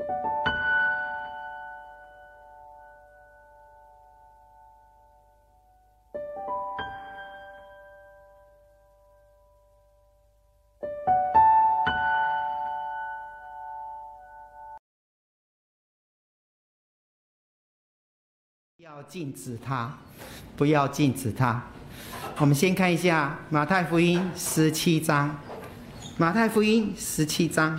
不要禁止它，不要禁止它。我们先看一下马太福音17章，马太福音17章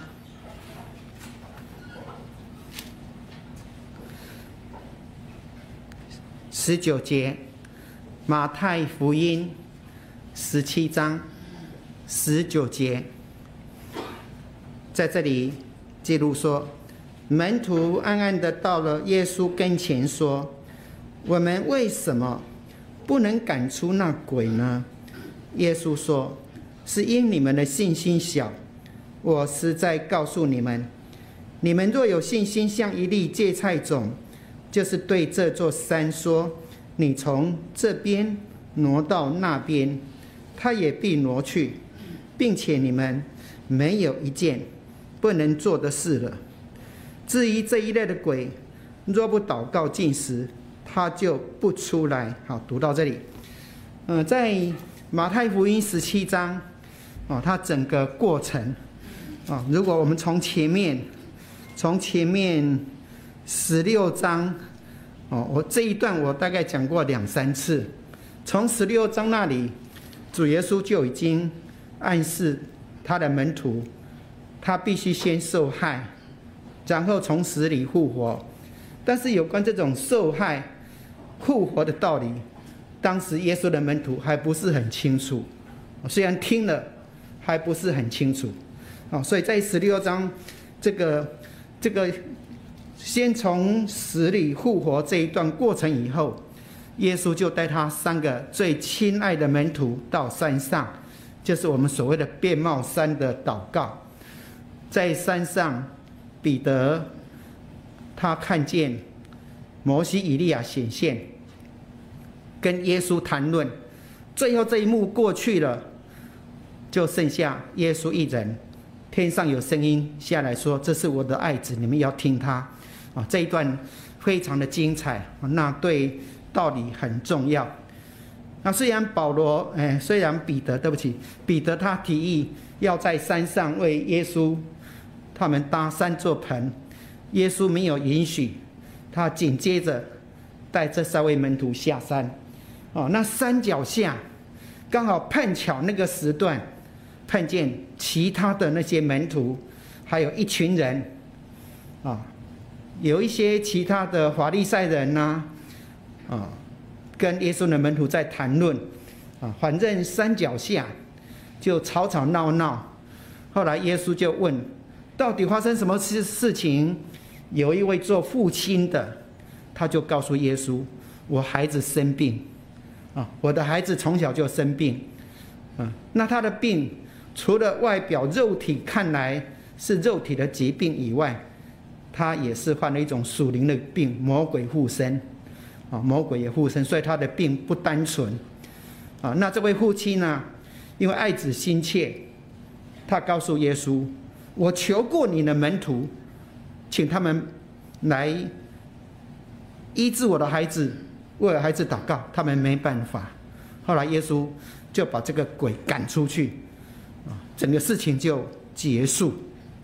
19节，马太福音17章19节，在这里记录说，门徒暗暗地到了耶稣跟前说，我们为什么不能赶出那鬼呢？耶稣说，是因你们的信心小。我实在告诉你们，你们若有信心像一粒芥菜种，就是对这座山说，你从这边挪到那边，它也必挪去，并且你们没有一件不能做的事了。至于这一类的鬼，若不祷告禁食，他就不出来。好，读到这里。在马太福音17章，它整个过程，如果我们从前面16章，我这一段我大概讲过2、3次。从16章那里，主耶稣就已经暗示他的门徒，他必须先受害，然后从死里复活。但是有关这种受害复活的道理，当时耶稣的门徒还不是很清楚，虽然听了还不是很清楚。所以在16章这个先从死里复活这一段过程以后，耶稣就带他3个最亲爱的门徒到山上，就是我们所谓的变貌山的祷告。在山上，彼得他看见摩西、以利亚显现，跟耶稣谈论。最后这一幕过去了，就剩下耶稣一人。天上有声音下来说，这是我的爱子，你们要听他。这一段非常的精彩，那对道理很重要。那虽然彼得他提议要在山上为耶稣他们搭3座棚，耶稣没有允许，他紧接着带这3位门徒下山。那山脚下刚好碰巧那个时段，碰见其他的那些门徒，还有一群人，有一些其他的法利赛人呐，跟耶稣的门徒在谈论，反正山脚下就吵吵闹闹。后来耶稣就问，到底发生什么事情？有一位做父亲的，他就告诉耶稣，我孩子生病，我的孩子从小就生病，那他的病除了外表肉体看来是肉体的疾病以外，他也是患了一种属灵的病，魔鬼附身，魔鬼也附身，所以他的病不单纯。那这位父亲呢，因为爱子心切，他告诉耶稣，我求过你的门徒，请他们来医治我的孩子，为了孩子祷告，他们没办法。后来耶稣就把这个鬼赶出去，整个事情就结束。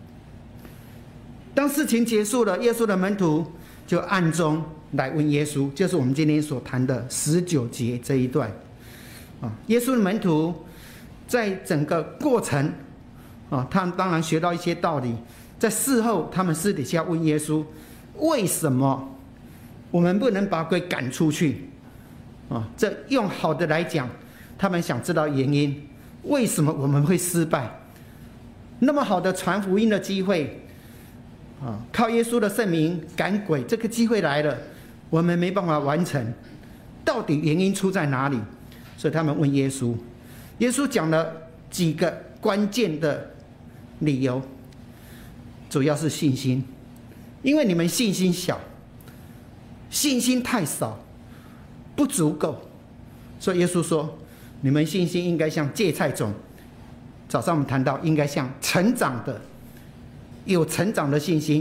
当事情结束了，耶稣的门徒就暗中来问耶稣，就是我们今天所谈的19节这一段。耶稣的门徒在整个过程，他们当然学到一些道理，在事后他们私底下问耶稣，为什么我们不能把鬼赶出去？这用好的来讲，他们想知道原因，为什么我们会失败？那么好的传福音的机会，靠耶稣的圣名赶鬼，这个机会来了，我们没办法完成，到底原因出在哪里？所以他们问耶稣，耶稣讲了几个关键的理由，主要是信心，因为你们信心小，信心太少，不足够，所以耶稣说，你们信心应该像芥菜种。早上我们谈到，应该像成长的，有成长的信心，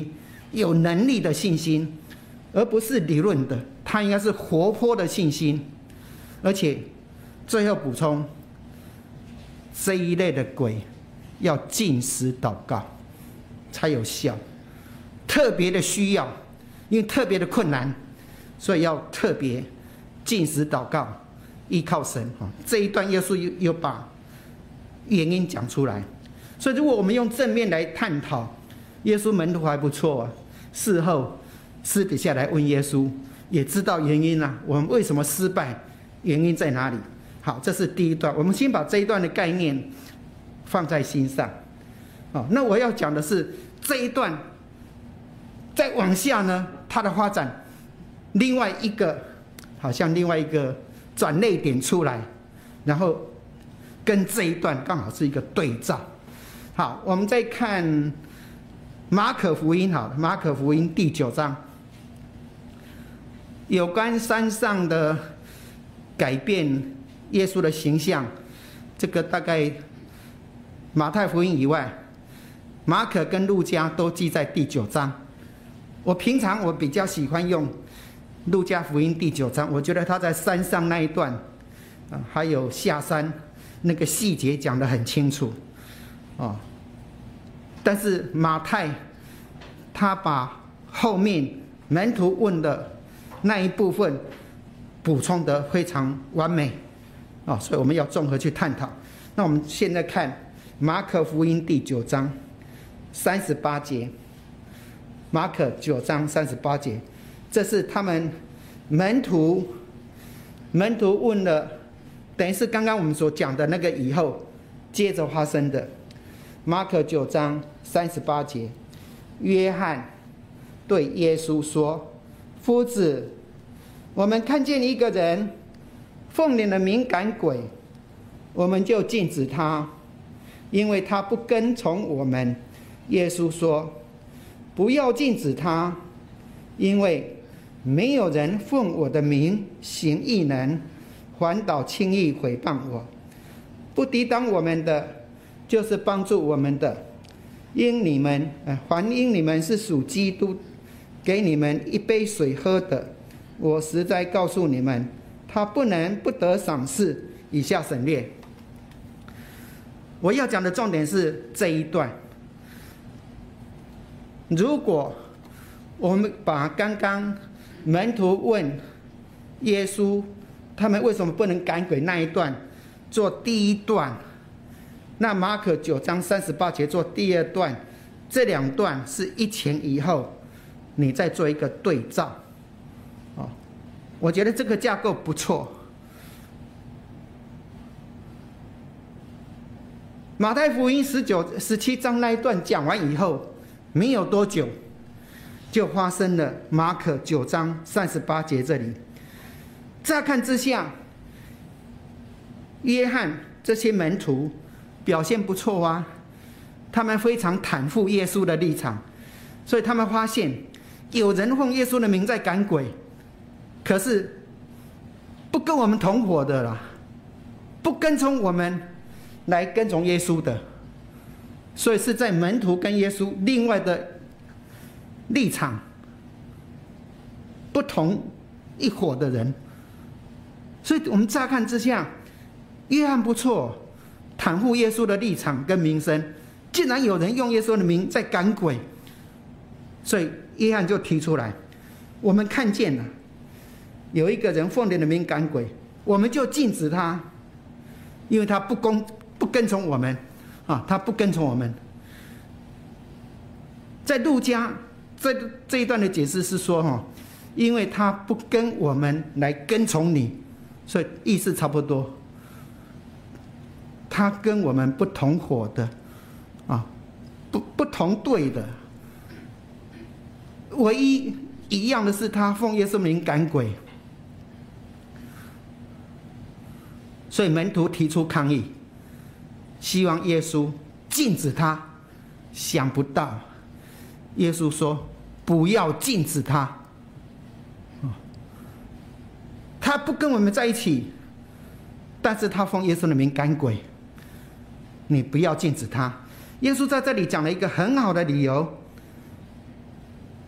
有能力的信心，而不是理论的，它应该是活泼的信心。而且最后补充，这一类的鬼要禁食祷告才有效，特别的需要，因为特别的困难，所以要特别禁食祷告，依靠神。这一段耶稣又把原因讲出来。所以如果我们用正面来探讨，耶稣门徒还不错啊，事后私底下来问耶稣，也知道原因啊，我们为什么失败，原因在哪里？好，这是第一段，我们先把这一段的概念放在心上。那我要讲的是这一段再往下呢，它的发展另外一个好像另外一个转捩点出来，然后跟这一段刚好是一个对照。好，我们再看马可福音。好，马可福音第9章，有关山上的改变耶稣的形象，这个大概马太福音以外，马可跟路加都记在第9章。我平常我比较喜欢用路加福音第9章，我觉得他在山上那一段还有下山那个细节讲得很清楚但是马太他把后面门徒问的那一部分补充得非常完美所以我们要综合去探讨。那我们现在看马可福音第9章38节，马可9章38节，这是他们门徒问了，等于是刚刚我们所讲的那个以后接着发生的。马可9章38节，约翰对耶稣说：“夫子，我们看见一个人奉你的名赶鬼，我们就禁止他，因为他不跟从我们。”耶稣说：“不要禁止他，因为没有人奉我的名行异能，反倒轻易毁谤我。不抵挡我们的，就是帮助我们的。因你们是属基督，给你们一杯水喝的。我实在告诉你们，他不能不得赏赐。”以下省略。我要讲的重点是这一段。如果我们把刚刚门徒问耶稣他们为什么不能赶鬼那一段做第一段，那马可9章38节做第二段，这两段是一前一后，你再做一个对照我觉得这个架构不错。马太福音17章那一段讲完以后，没有多久就发生了马可9章38节这里。乍看之下，约翰这些门徒表现不错啊，他们非常袒护耶稣的立场，所以他们发现有人奉耶稣的名在赶鬼，可是不跟我们同伙的啦，不跟从我们来跟从耶稣的，所以是在门徒跟耶稣另外的立场不同一伙的人。所以我们乍看之下，约翰不错，袒护耶稣的立场跟名声，竟然有人用耶稣的名在赶鬼，所以约翰就提出来，我们看见了有一个人奉你的名赶鬼，我们就禁止他，因为他不跟从我们他不跟从我们。在路加这一段的解释是说因为他不跟我们来跟从你，所以意思差不多，他跟我们不同伙的不同队的，唯一一样的是他奉耶稣名赶鬼，所以门徒提出抗议，希望耶稣禁止他。想不到耶稣说不要禁止他，他不跟我们在一起，但是他奉耶稣的名赶鬼，你不要禁止他。耶稣在这里讲了一个很好的理由，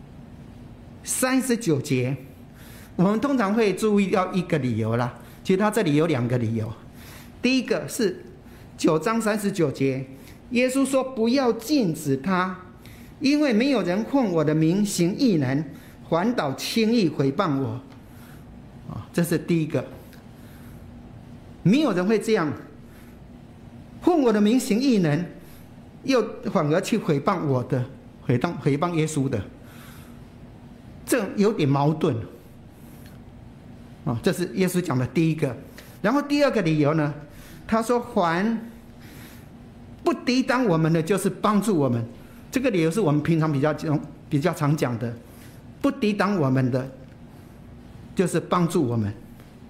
39节，我们通常会注意到一个理由啦。其实他这里有2个理由。第一个是9章39节，耶稣说不要禁止他，因为没有人奉我的名行异能，反倒轻易毁谤我。这是第一个，没有人会这样奉我的名行异能，又反而去毁谤我的，毁谤耶稣的，这有点矛盾。这是耶稣讲的第一个。然后第2个理由呢，他说凡不抵挡我们的，就是帮助我们。这个理由是我们平常比较常讲的，不抵挡我们的就是帮助我们。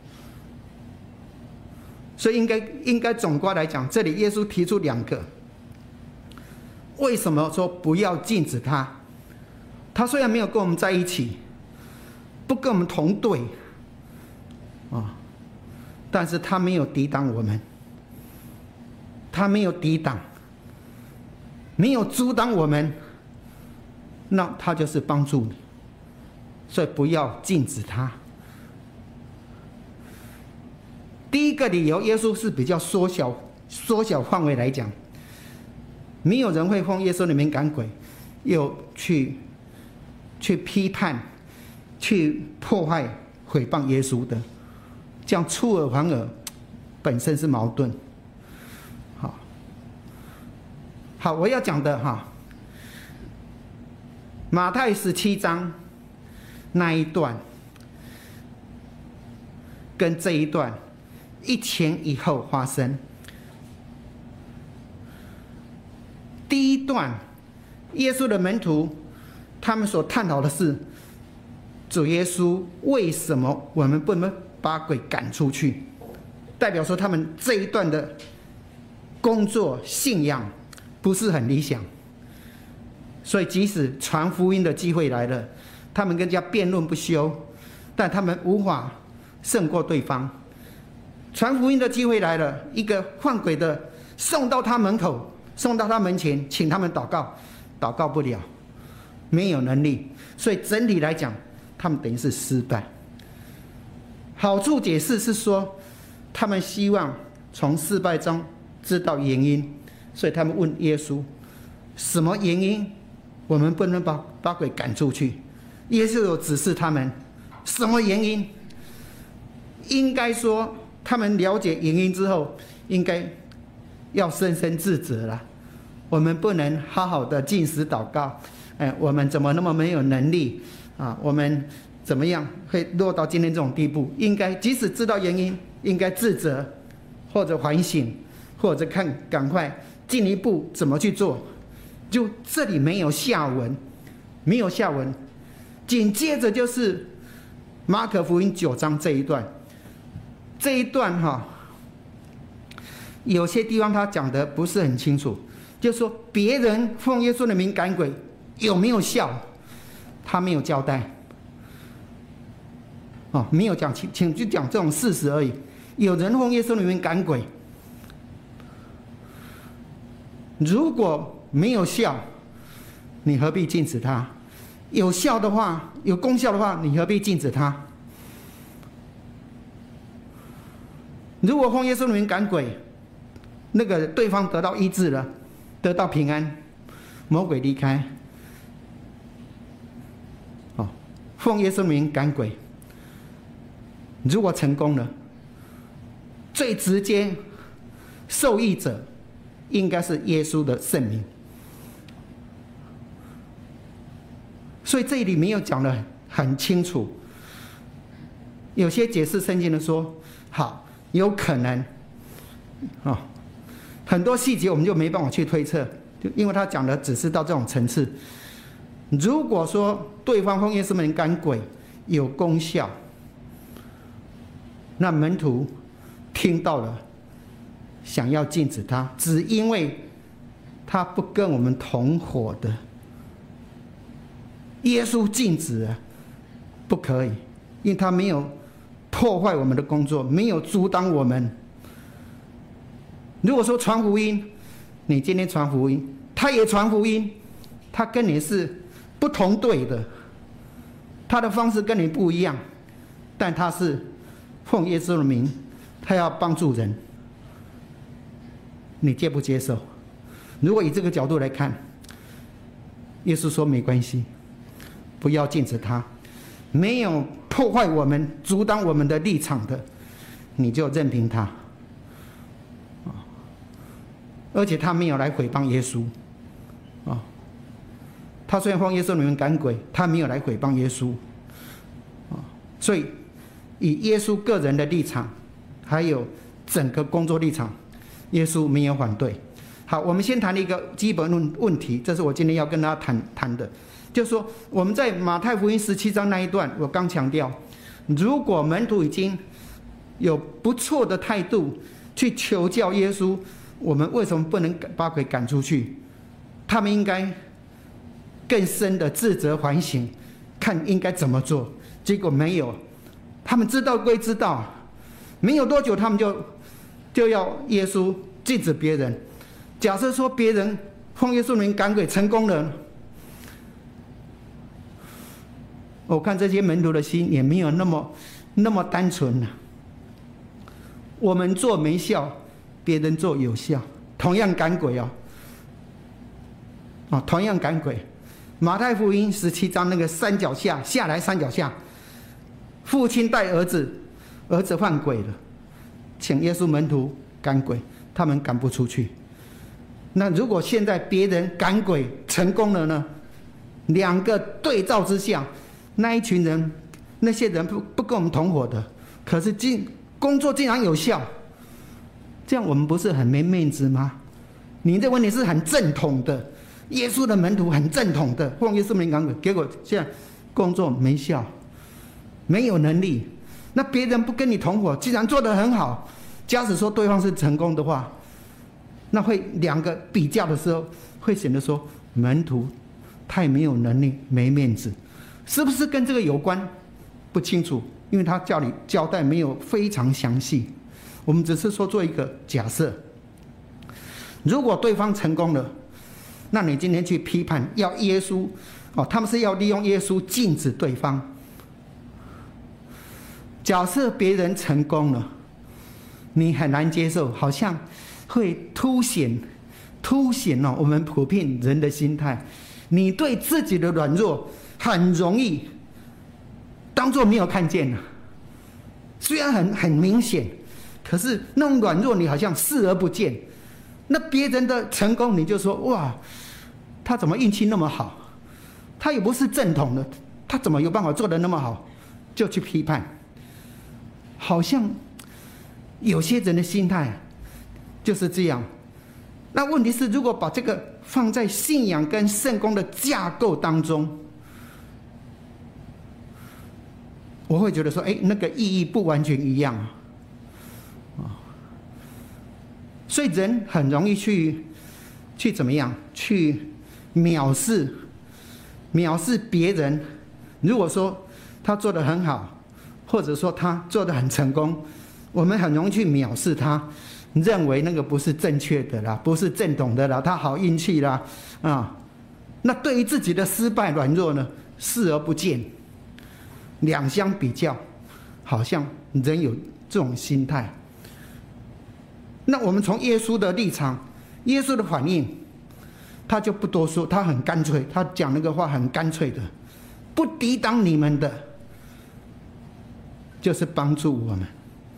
所以应该总括来讲，这里耶稣提出2个，为什么说不要禁止他？他虽然没有跟我们在一起，不跟我们同队但是他没有抵挡我们，他没有抵挡，没有阻挡我们，那他就是帮助你。所以不要禁止他。第一个理由，耶稣是比较缩小范围来讲，没有人会奉耶稣的名赶鬼，又去批判、去破坏、毁谤耶稣的，这样出尔反尔，本身是矛盾。好，我要讲的马太17章那一段，跟这一段一前一后发生。第一段，耶稣的门徒他们所探讨的是，主耶稣为什么我们不能把鬼赶出去？代表说他们这一段的工作信仰不是很理想，所以即使传福音的机会来了，他们跟人家辩论不休，但他们无法胜过对方。传福音的机会来了，一个患鬼的送到他门口，送到他门前，请他们祷告，祷告不了，没有能力，所以整体来讲，他们等于是失败。好处解释是说，他们希望从失败中知道原因，所以他们问耶稣：什么原因我们不能把鬼赶出去？耶稣有指示他们什么原因？应该说，他们了解原因之后，应该要深深自责了。我们不能好好的禁食祷告，我们怎么那么没有能力啊？我们怎么样会落到今天这种地步？应该即使知道原因，应该自责，或者反省，或者赶快进一步怎么去做。就这里没有下文，没有下文。紧接着就是马可福音9章这一段，这一段有些地方他讲的不是很清楚，就是说别人奉耶稣的名赶鬼有没有效，他没有交代。没有讲清，就讲这种事实而已。有人奉耶稣的名赶鬼，如果没有效，你何必禁止他？有效的话，有功效的话，你何必禁止他？如果奉耶稣的名赶鬼，那个对方得到医治了，得到平安，魔鬼离开。奉耶稣的名赶鬼，如果成功了，最直接受益者应该是耶稣的圣名。所以这里没有讲得很清楚。有些解释圣经的说，好，有可能很多细节我们就没办法去推测，就因为他讲的只是到这种层次。如果说对方奉耶稣的名赶鬼有功效，那门徒听到了，想要禁止他，只因为他不跟我们同伙的。耶稣禁止了，不可以，因为他没有破坏我们的工作，没有阻挡我们。如果说传福音，你今天传福音，他也传福音，他跟你是不同队的， 他的方式跟你不一样，但他是奉耶稣的名，他要帮助人，你接不接受？如果以这个角度来看，耶稣说没关系，不要禁止他，没有破坏我们、阻挡我们的立场的，你就任凭他。而且他没有来毁谤耶稣，他虽然奉耶稣的名赶鬼，他没有来毁谤耶稣，所以以耶稣个人的立场，还有整个工作立场，耶稣没有反对。好，我们先谈一个基本问题，这是我今天要跟大家谈的，就是说我们在马太福音17章那一段，我刚强调，如果门徒已经有不错的态度去求教耶稣，我们为什么不能把鬼赶出去？他们应该更深的自责反省，看应该怎么做。结果没有，他们知道归知道，没有多久他们就要耶稣禁止别人。假设说别人奉耶稣名赶鬼成功了，我看这些门徒的心也没有那么单纯。我们做没效，别人做有效，同样赶鬼同样赶鬼。马太福音17章那个山脚下下来，山脚下，父亲带儿子犯鬼了，请耶稣门徒赶鬼，他们赶不出去。那如果现在别人赶鬼成功了呢？两个对照之下，那一群人，那些人不跟我们同伙的，可是工作竟然有效，这样我们不是很没面子吗？你这问题是很正统的，耶稣的门徒很正统的，奉耶稣名赶鬼，结果现在工作没效，没有能力。那别人不跟你同伙，既然做得很好，假使说对方是成功的话，那会两个比较的时候，会显得说门徒太没有能力，没面子，是不是跟这个有关？不清楚，因为他叫你交代没有非常详细。我们只是说做一个假设，如果对方成功了，那你今天去批判要耶稣他们是要利用耶稣禁止对方。假设别人成功了，你很难接受，好像会凸显我们普遍人的心态。你对自己的软弱很容易当作没有看见，虽然很明显，可是那种软弱你好像视而不见。那别人的成功你就说哇，他怎么运气那么好，他也不是正统的，他怎么有办法做得那么好，就去批判。好像有些人的心态就是这样。那问题是，如果把这个放在信仰跟圣工的架构当中，我会觉得说，那个意义不完全一样所以人很容易去怎么样，去藐视别人。如果说他做得很好，或者说他做得很成功，我们很容易去藐视他，认为那个不是正确的啦，不是正统的啦，他好运气啦那对于自己的失败软弱呢，视而不见。两相比较，好像人有这种心态。那我们从耶稣的立场，耶稣的反应，他就不多说，他很干脆，他讲那个话很干脆的，不抵挡你们的，就是帮助我们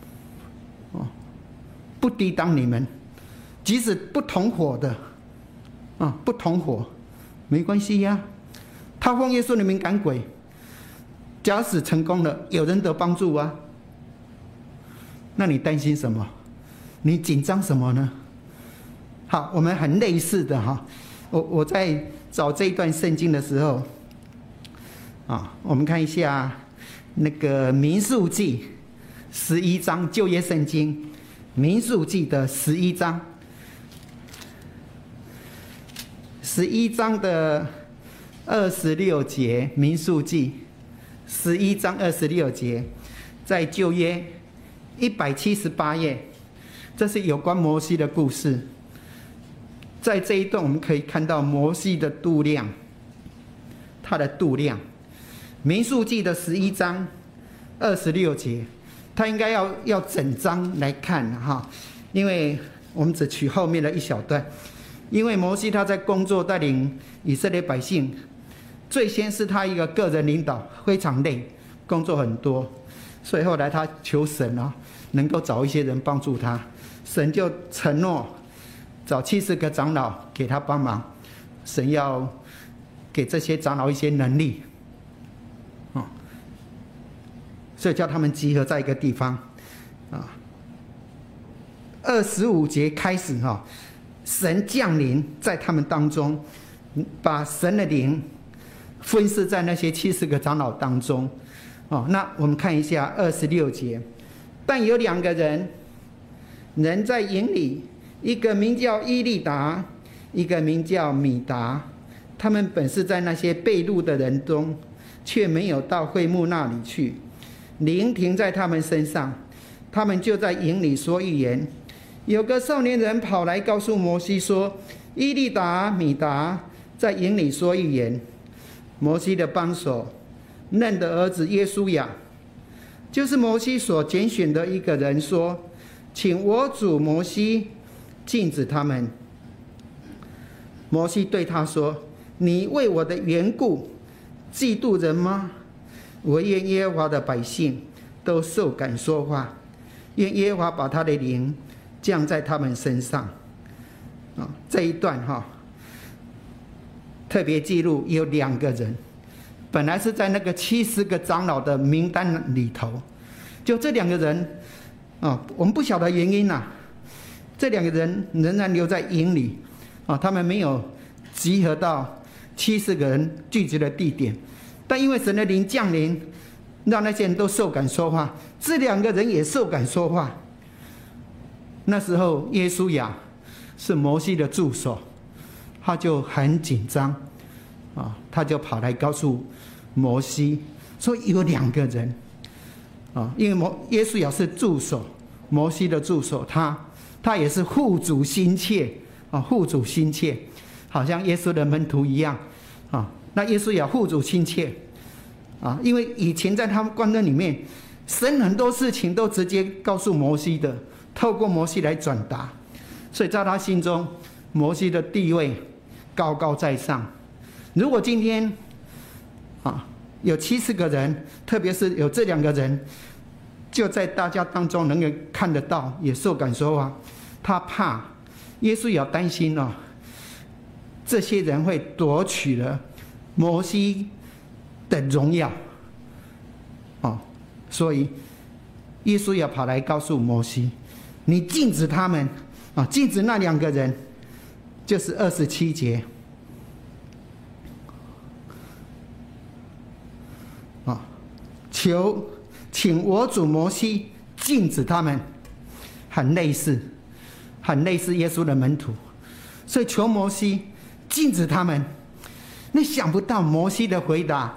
不抵挡你们，即使不同伙的不同伙没关系呀。他奉耶稣的名赶鬼，假使成功了，有人得帮助啊，那你担心什么？你紧张什么呢？好，我们很类似的我在找这一段圣经的时候我们看一下那个民数记11章，旧约圣经民数记的11章，11章的26节，民数记11章26节，在旧约178页，这是有关摩西的故事。在这一段我们可以看到摩西的度量，他的度量。 民数记的11章26节，他应该要整章来看哈，因为我们只取后面的一小段。因为摩西他在工作带领以色列百姓，最先是他一个个人领导，非常累，工作很多，所以后来他求神能够找一些人帮助他，神就承诺找70个长老给他帮忙，神要给这些长老一些能力，所以叫他们集合在一个地方25节开始神降临在他们当中，把神的灵分施在那些70个长老当中。那我们看一下26节，但有2个人在营里，一个名叫伊利达，一个名叫米达，他们本是在那些被掳的人中，却没有到会幕那里去，灵停在他们身上，他们就在营里说预言。有个少年人跑来告诉摩西说，伊利达、米达在营里说预言。摩西的帮手嫩的儿子耶稣亚，就是摩西所拣选的一个人，说，请我主摩西禁止他们。摩西对他说，你为我的缘故嫉妒人吗？我愿耶和华的百姓都受感说话，愿耶和华把他的灵降在他们身上。这一段特别记录有2个人，本来是在那个70个长老的名单里头，就这2个人我们不晓得原因这2个人仍然留在营里他们没有集合到70个人聚集的地点，但因为神的灵降临，让那些人都受感说话，这2个人也受感说话。那时候耶稣亚是摩西的助手，他就很紧张他就跑来告诉摩西说有2个人因为耶稣亚是助手，摩西的助手，他也是护主心切护主心切，好像耶稣的门徒一样那耶稣亚护主心切因为以前在他们观念里面，神很多事情都直接告诉摩西的，透过摩西来转达，所以在他心中，摩西的地位高高在上。如果今天有70个人，特别是有这2个人，就在大家当中能够看得到，也受感说话，他怕耶稣也要担心这些人会夺取了摩西的荣耀所以耶稣也跑来告诉摩西，你禁止他们禁止那2个人，就是27节请我主摩西禁止他们，很类似耶稣的门徒，所以求摩西禁止他们。那想不到摩西的回答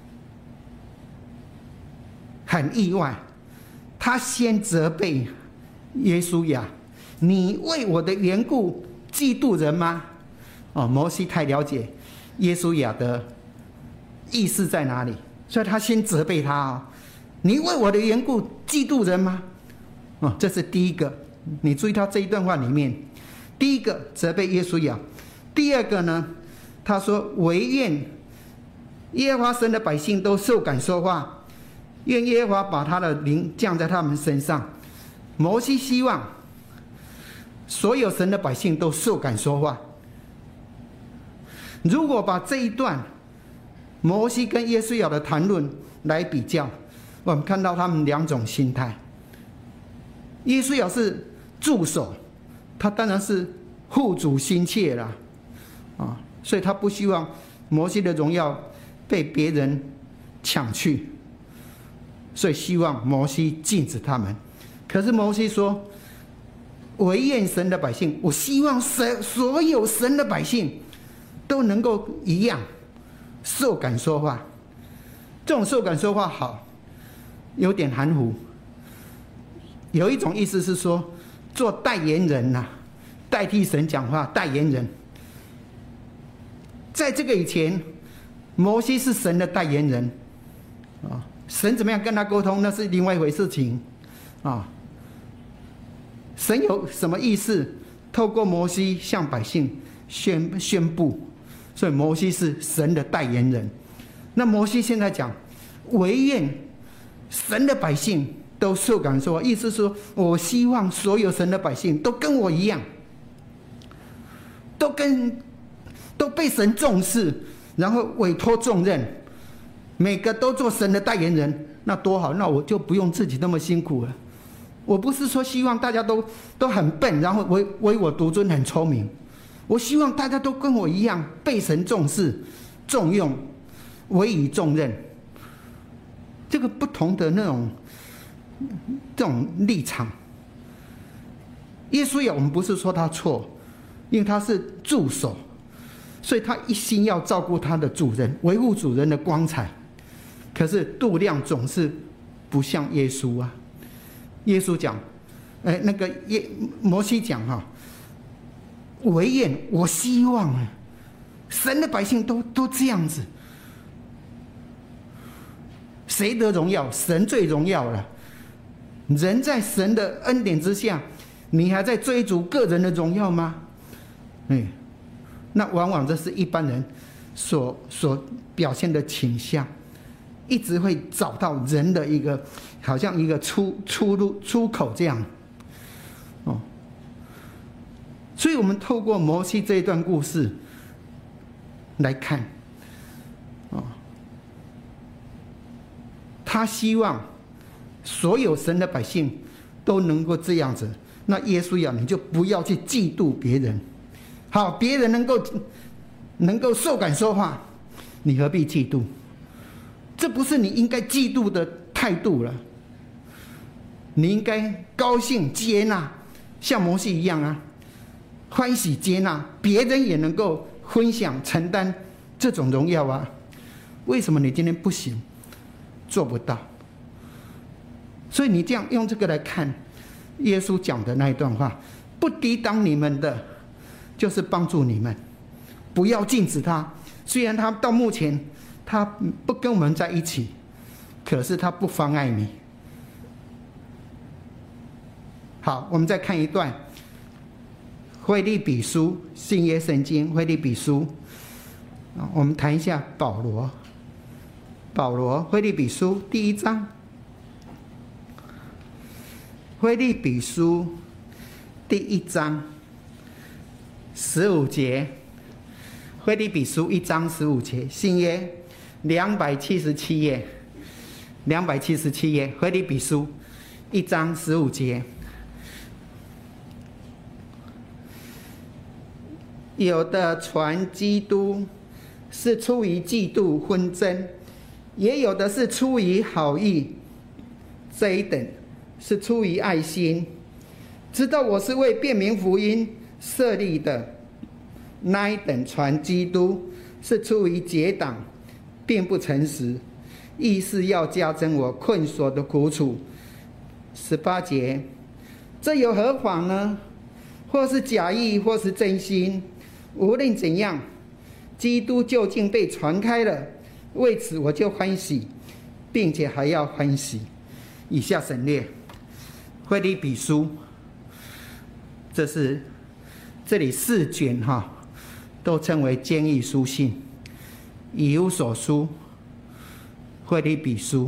很意外，他先责备耶稣亚，你为我的缘故嫉妒人吗？摩西太了解耶稣亚的意思在哪里，所以他先责备他你为我的缘故嫉妒人吗？这是第一个。你注意到这一段话里面，第一个责备耶稣亚，第2个呢，他说惟愿耶和华神的百姓都受感说话，愿耶和华把他的灵降在他们身上。摩西希望所有神的百姓都受感说话。如果把这一段摩西跟耶稣亚的谈论来比较，我们看到他们2种心态。耶稣亚是助手，他当然是护主心切啦所以他不希望摩西的荣耀被别人抢去，所以希望摩西禁止他们。可是摩西说，惟愿神的百姓，我希望所有神的百姓都能够一样受感说话。这种受感说话好，有点含糊。有一种意思是说，做代言人代替神讲话，代言人。在这个以前，摩西是神的代言人， 啊，神怎么样跟他沟通，那是另外一回事情啊。神有什么意思？透过摩西向百姓宣布，所以摩西是神的代言人。那摩西现在讲，惟愿神的百姓都受感受，意思是说，我希望所有神的百姓都跟我一样，都被神重视，然后委托重任，每个都做神的代言人，那多好！那我就不用自己那么辛苦了。我不是说希望大家都很笨，然后唯我独尊很聪明。我希望大家都跟我一样被神重视、重用、委以重任。这个不同的这种立场，耶稣我们不是说他错，因为他是助手，所以他一心要照顾他的主人，维护主人的光彩。可是度量总是不像耶稣啊。耶稣讲，摩西讲哈，惟愿我希望神的百姓都这样子。谁得荣耀？神最荣耀了。人在神的恩典之下，你还在追逐个人的荣耀吗？那往往这是一般人所表现的倾向，一直会找到人的一个好像一个出口这样。所以我们透过摩西这一段故事来看，他希望所有神的百姓都能够这样子。那耶稣呀，你就不要去嫉妒别人。好，别人能够受感受化，你何必嫉妒？这不是你应该嫉妒的态度了。你应该高兴接纳，像摩西一样啊，欢喜接纳别人也能够分享承担这种荣耀啊。为什么你今天不行，做不到？所以你这样用这个来看耶稣讲的那一段话，不抵挡你们的，就是帮助你们，不要禁止他。虽然他到目前他不跟我们在一起，可是他不妨碍你。好，我们再看一段腓立比书，新约圣经腓立比书。我们谈一下保罗腓立比书第1章，腓立比书第1章15节，腓立比书1章15节，新约277页，277页，腓立比书1章15节。有的传基督是出于嫉妒纷争，也有的是出于好意，这一等是出于爱心。知道我是为辨明福音设立的，那一等传基督是出于结党，并不诚实，意是要加增我困锁的苦楚。18节，这有何妨呢？或是假意，或是真心，无论怎样，基督究竟被传开了，为此我就欢喜，并且还要欢喜。以下省略腓立比书，这里4卷都称为监狱书信，以弗所书、腓立比书，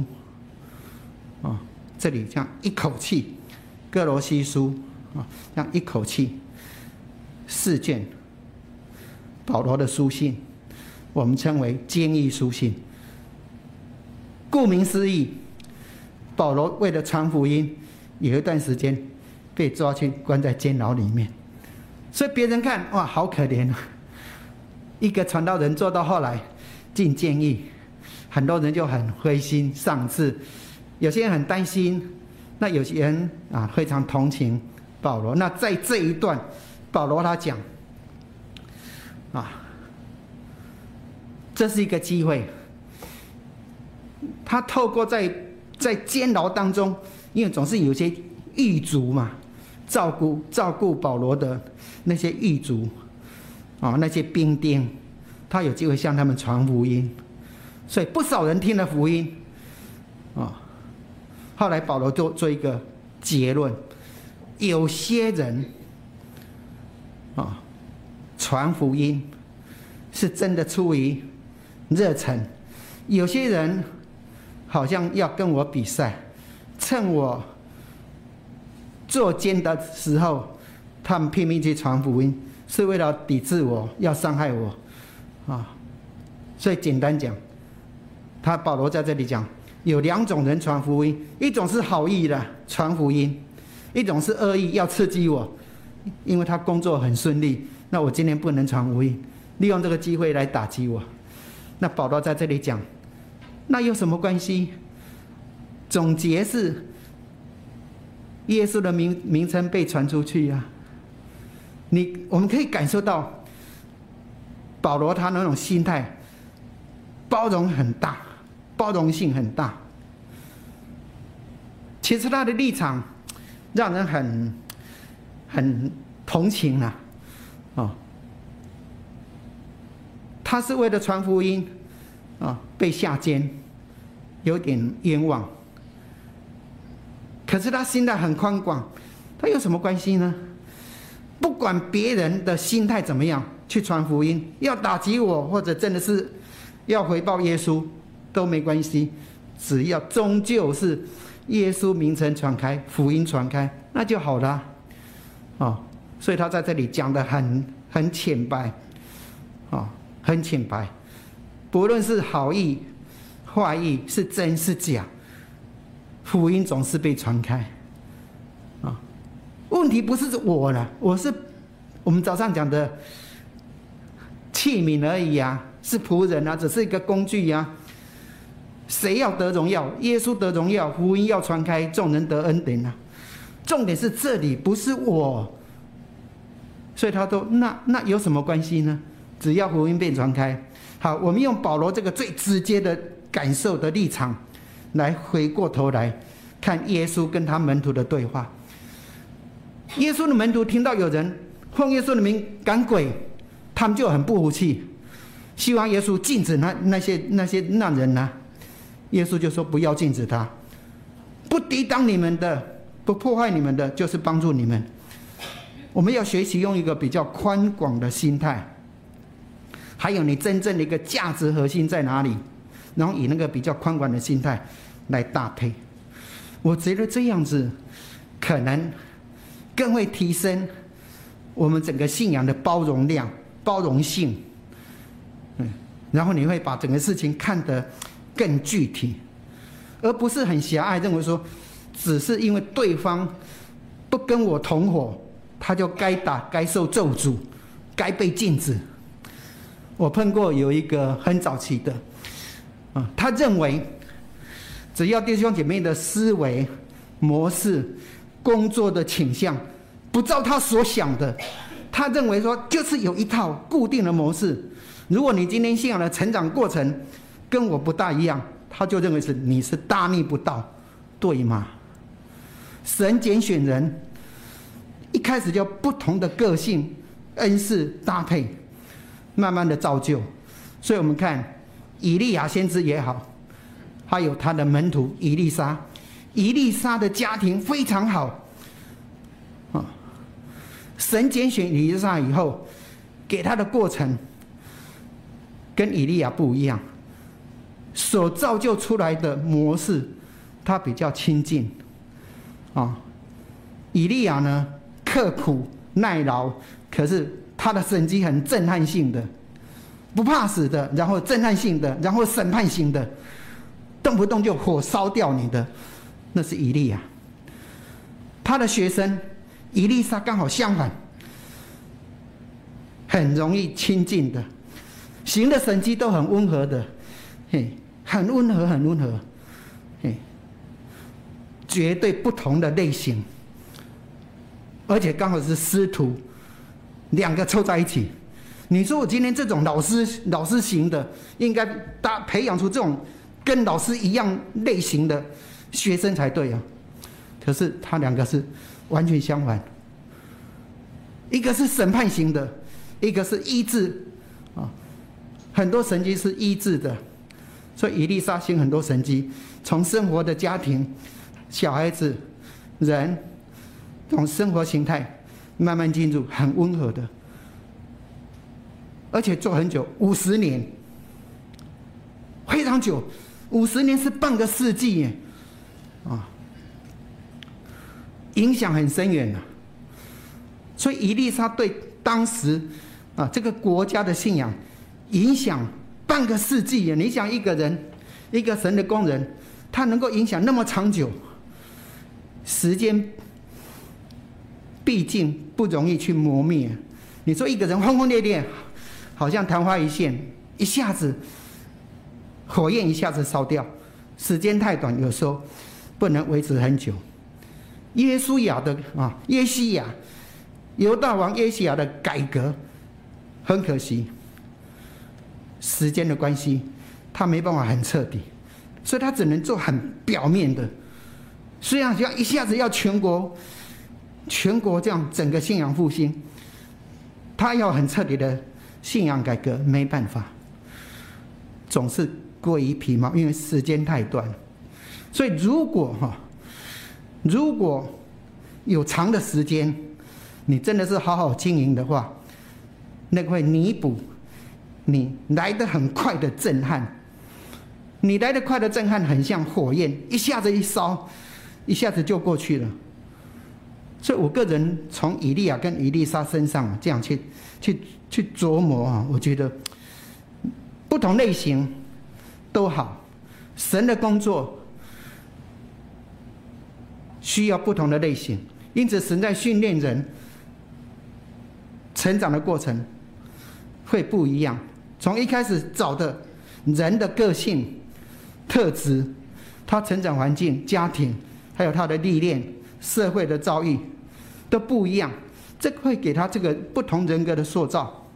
这里这样一口气，歌罗西书这样一口气4卷保罗的书信，我们称为监狱书信。顾名思义，保罗为了传福音，有一段时间被抓去关在监牢里面，所以别人看哇，好可怜啊！一个传道人做到后来进监狱，很多人就很灰心丧志，有些人很担心，那有些人非常同情保罗。那在这一段，保罗他讲这是一个机会，他透过在监牢当中，因为总是有些狱卒嘛，照顾保罗的那些狱卒那些兵丁，他有机会向他们传福音，所以不少人听了福音， 后来保罗就做一个结论：有些人传福音是真的出于热忱，有些人好像要跟我比赛，趁我做监的时候，他们拼命去传福音，是为了抵制我，要伤害我所以简单讲，保罗在这里讲，有2种人传福音，一种是好意的传福音，一种是恶意要刺激我，因为他工作很顺利，那我今天不能传福音，利用这个机会来打击我。那保罗在这里讲，那有什么关系？总结是耶稣的名称被传出去啊，我们可以感受到保罗他那种心态，包容很大，包容性很大。其实他的立场让人很同情啊，他是为了传福音被下监，有点冤枉。可是他心态很宽广，他有什么关系呢？不管别人的心态怎么样去传福音，要打击我或者真的是要回报耶稣都没关系，只要终究是耶稣名称传开，福音传开，那就好了所以他在这里讲得很浅白很浅白，不论是好意坏意，是真是假，福音总是被传开问题不是我了，我们早上讲的器皿而已是仆人只是一个工具谁要得荣耀？耶稣得荣耀，福音要传开，众人得恩典重点是这里，不是我。所以他说那有什么关系呢？只要福音被传开。好，我们用保罗这个最直接的感受的立场来回过头来看耶稣跟他门徒的对话。耶稣的门徒听到有人奉耶稣的名赶鬼，他们就很不服气，希望耶稣禁止那人耶稣就说不要禁止他，不抵挡你们的，不破坏你们的，就是帮助你们。我们要学习用一个比较宽广的心态，还有你真正的一个价值核心在哪里，然后以那个比较宽广的心态来搭配。我觉得这样子可能更会提升我们整个信仰的包容量、包容性。然后你会把整个事情看得更具体，而不是很狭隘，认为说只是因为对方不跟我同伙，他就该打、该受咒诅、该被禁止。我碰过有一个很早期的他认为只要弟兄姐妹的思维模式、工作的倾向不照他所想的，他认为说就是有一套固定的模式。如果你今天信仰的成长过程跟我不大一样，他就认为你是大逆不道，对吗？神拣选人一开始就不同的个性恩赐搭配，慢慢的造就。所以我们看以利亚先知也好，还有他的门徒以利沙，以利沙的家庭非常好神拣选以利沙以后给他的过程跟以利亚不一样，所造就出来的模式他比较亲近以利亚呢刻苦耐劳，可是他的神迹很震撼性的，不怕死的，然后震撼性的，然后审判性的，动不动就火烧掉你的，那是以利亚。他的学生以利沙刚好相反，很容易亲近的，行的神迹都很温和的，很温和，很温和，绝对不同的类型，而且刚好是师徒两个凑在一起。你说我今天这种老师型的，应该培养出这种跟老师一样类型的学生才对啊。可是他两个是完全相反，一个是审判型的，一个是医治很多神迹是医治的， 所以以利沙行很多神迹，从生活的家庭、小孩子、人，从生活形态慢慢进入很温和的，而且做很久，50年，非常久，50年是半个世纪耶，影响很深远了。所以以利沙对当时这个国家的信仰影响半个世纪耶。你想一个人，一个神的工人，他能够影响那么长久，时间毕竟不容易去磨灭。你说一个人轰轰烈烈，好像昙花一现，一下子火焰一下子烧掉，时间太短，有时候不能维持很久。耶西亚犹大王耶西亚的改革，很可惜，时间的关系，他没办法很彻底，所以他只能做很表面的。虽然要一下子要全国这样整个信仰复兴，他要很彻底的信仰改革，没办法，总是过于皮毛，因为时间太短。所以如果有长的时间，你真的是好好经营的话，那个会弥补你来得很快的震撼。你来得快的震撼很像火焰，一下子一烧，一下子就过去了。所以我个人从以利亚跟以利沙身上这样去琢磨我觉得不同类型都好，神的工作需要不同的类型，因此神在训练人成长的过程会不一样。从一开始找的人的个性特质，他成长环境、家庭，还有他的历练、社会的遭遇都不一样，这会给他这个不同人格的塑造。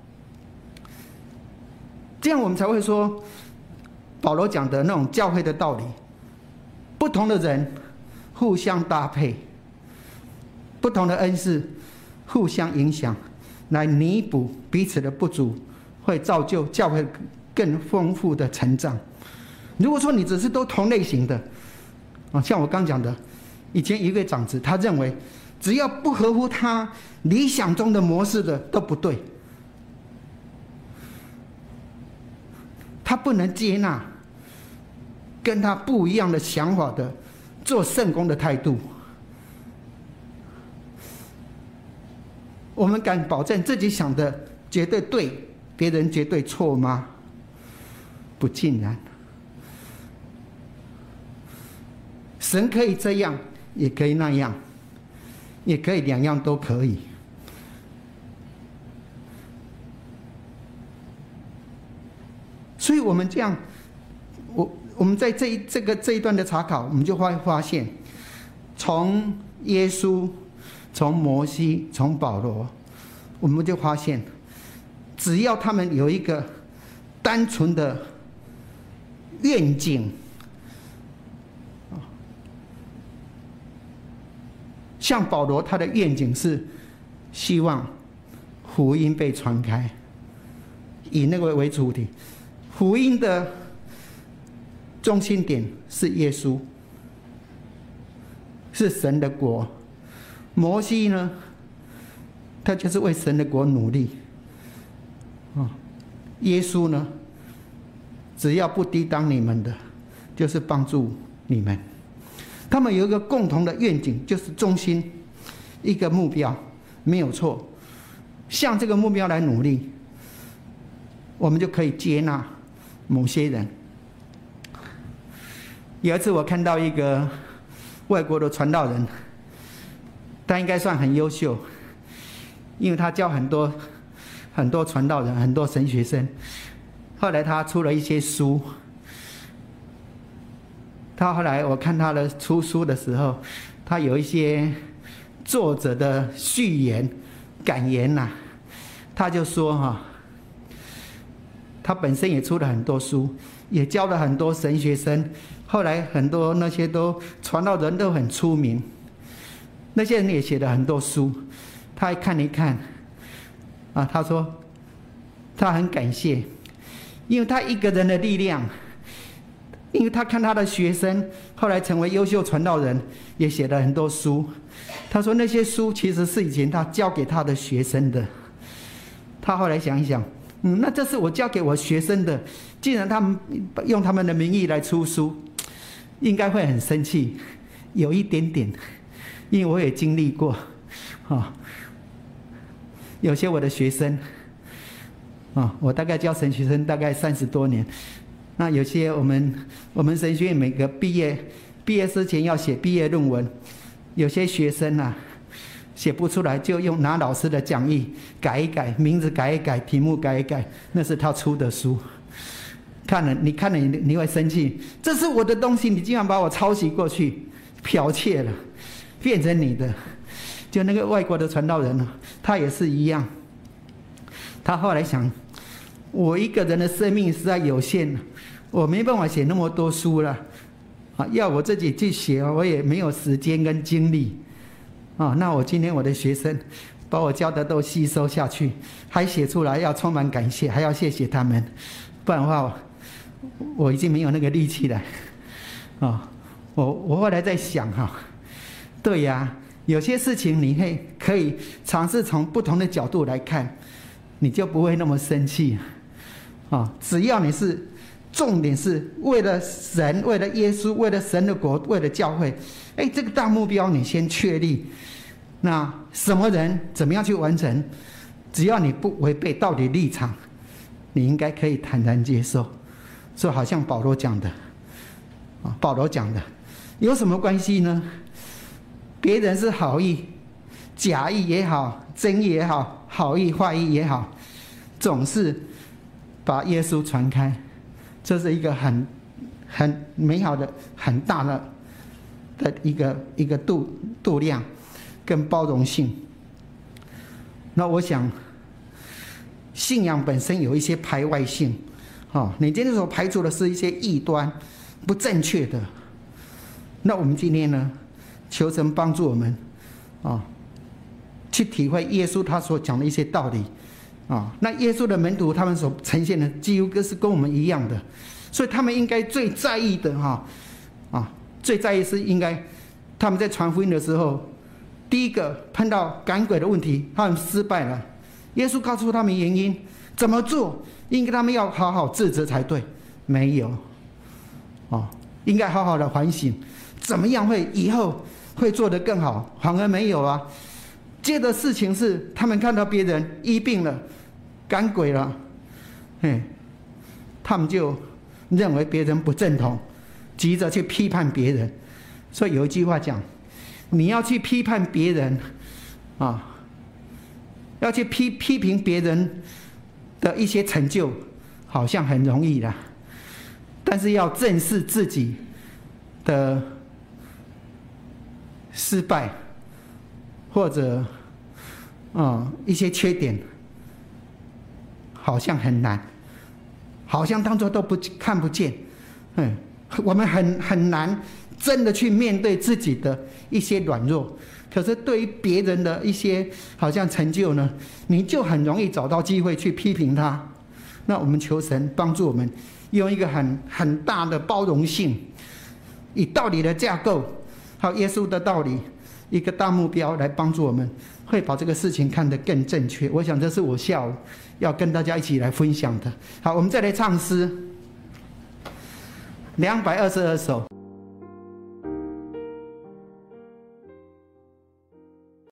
这样我们才会说保罗讲的那种教会的道理，不同的人互相搭配，不同的恩赐互相影响，来弥补彼此的不足，会造就教会更丰富的成长。如果说你只是都同类型的，像我刚讲的，以前一位长子，他认为只要不合乎他理想中的模式的都不对，他不能接纳跟他不一样的想法的做圣工的态度。我们敢保证自己想的绝对对，别人绝对错吗？不尽然。神可以这样，也可以那样，也可以两样都可以。所以我们这样，我们在这一段的查考，我们就会发现，从耶稣、从摩西、从保罗，我们就发现，只要他们有一个单纯的愿景，像保罗，他的愿景是希望福音被传开，以那个为主体。福音的中心点是耶稣，是神的国。摩西呢，他就是为神的国努力。耶稣呢，只要不抵挡你们的，就是帮助你们。他们有一个共同的愿景，就是中心一个目标，没有错。向这个目标来努力，我们就可以接纳某些人。有一次我看到一个外国的传道人，他应该算很优秀，因为他教很多传道人，很多神学生。后来他出了一些书，他后来我看他的出书的时候，他有一些作者的序言感言他就说他本身也出了很多书，也教了很多神学生，后来很多那些都传道人都很出名，那些人也写了很多书，他看一看他说他很感谢，因为他一个人的力量因为他看他的学生后来成为优秀传道人，也写了很多书。他说那些书其实是以前他教给他的学生的。他后来想一想，那这是我教给我学生的，既然他们用他们的名义来出书，应该会很生气，有一点点，因为我也经历过，有些我的学生，我大概教神学生大概30多年。那有些我们神学院每个毕业之前要写毕业论文，有些学生啊写不出来，就拿老师的讲义改一改，名字改一改，题目改一改，那是他出的书。看了你会生气，这是我的东西，你竟然把我抄袭过去，剽窃了，变成你的。就那个外国的传道人他也是一样。他后来想，我一个人的生命实在有限，我没办法写那么多书了，要我自己去写，我也没有时间跟精力。那我今天我的学生把我教的都吸收下去，还写出来，要充满感谢，还要谢谢他们，不然的话我已经没有那个力气了。我后来在想对呀，有些事情你可以尝试从不同的角度来看，你就不会那么生气。只要你是重点是为了神，为了耶稣，为了神的国，为了教会，这个大目标你先确立。那什么人怎么样去完成，只要你不违背道理立场，你应该可以坦然接受。所以好像保罗讲的有什么关系呢？别人是好意，假意也好，真意也好，好意坏意也好，总是把耶稣传开，这是一个很美好的、很大的一个度量跟包容性。那我想，信仰本身有一些排外性，你今天所排除的是一些异端、不正确的。那我们今天呢，求神帮助我们去体会耶稣他所讲的一些道理。那耶稣的门徒他们所呈现的几乎是跟我们一样的，所以他们应该最在意的最在意是应该他们在传福音的时候，第一个碰到赶鬼的问题，他们失败了，耶稣告诉他们原因，怎么做，应该他们要好好自责才对，没有应该好好的反省，怎么样以后会做得更好，反而没有啊。接着事情是他们看到别人医病了，赶鬼了，他们就认为别人不正统，急着去批判别人。所以有一句话讲，你要去批判别人要去批评别人的一些成就，好像很容易啦，但是要正视自己的失败或者一些缺点，好像很难，好像当作都看不见。我们很难真的去面对自己的一些软弱，可是对于别人的一些好像成就呢，你就很容易找到机会去批评他。那我们求神帮助我们，用一个很大的包容性，以道理的架构，还有耶稣的道理，一个大目标来帮助我们，会把这个事情看得更正确。我想这是我下午要跟大家一起来分享的。好，我们再来唱诗222首。